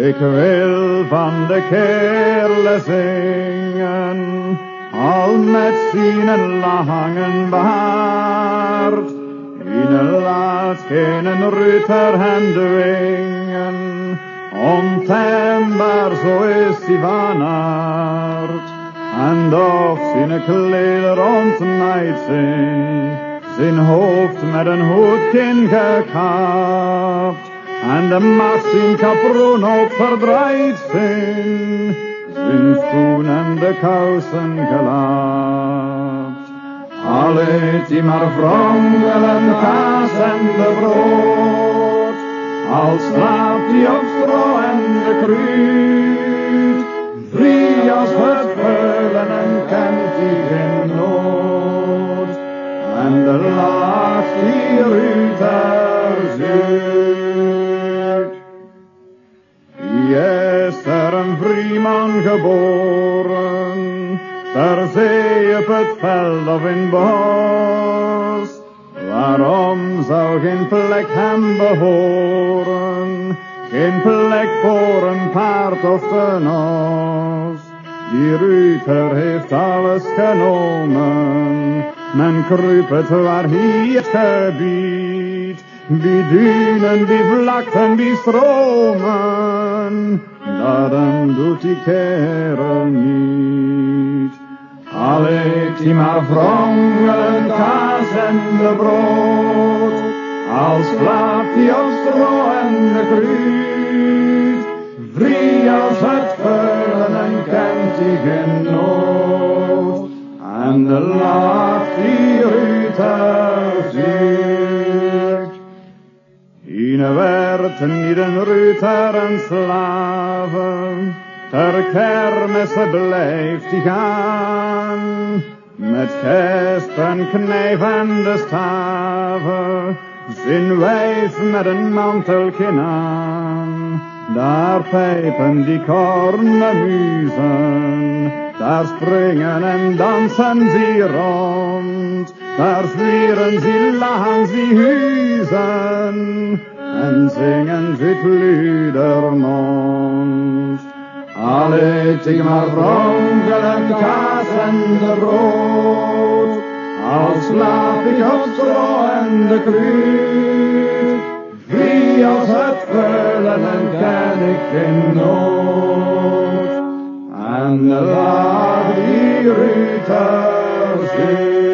Ik wil van de kerle zingen, al met zijn langen baard. Ine laat geen ruiter hem dwingen, ontembaar zo is hij van aard. En of zijn kleder ontnijd zijn hoofd met een hoedkin gekapt, en de mast in kaproen ook verdraaid zijn schoen en de kousen gelapt. Al eet hij maar vrongelen, kaas en de brood, al slaapt hij op stro en de kruid, vrij als het veulen en kent hij geen nood, en de lacht die ruiter zucht. Is er een vrieman geboren, ter zee op het veld of in bos, waarom zou geen plek hem behoren, geen plek voor een paard of een os? Die ruiter heeft alles genomen, men kruipet waar hij het gebiedt, wie duinen, wie vlakten, wie stromen, daarom doet die kerel niet. Al eet hij maar vrongelen, kaas en de brood, al slaapt hij op stro en de kruid, vrij als het veulen en kent hij geen nood, en de lacht die ruiter zucht. Ine werd niet een ruiter en slave, ter kermissen blijft hij gaan, met gesp en knijf en de staven, zijn wijf met een mantelkin aan. Daar pijpen die kornemuzen, daar springen en dansen ze rond, daar zwieren ze, lachen ze, huizen, en zingen ze het luidermond. Al eet ik maar vrongelen, kaas en de brood, al slaap ik op stro en de kruid, vrij als het veulen en ken ik geen nood, en laat die ruiter zien.